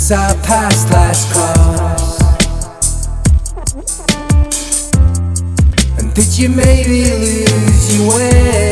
since our past last cross? And did you maybe lose your way?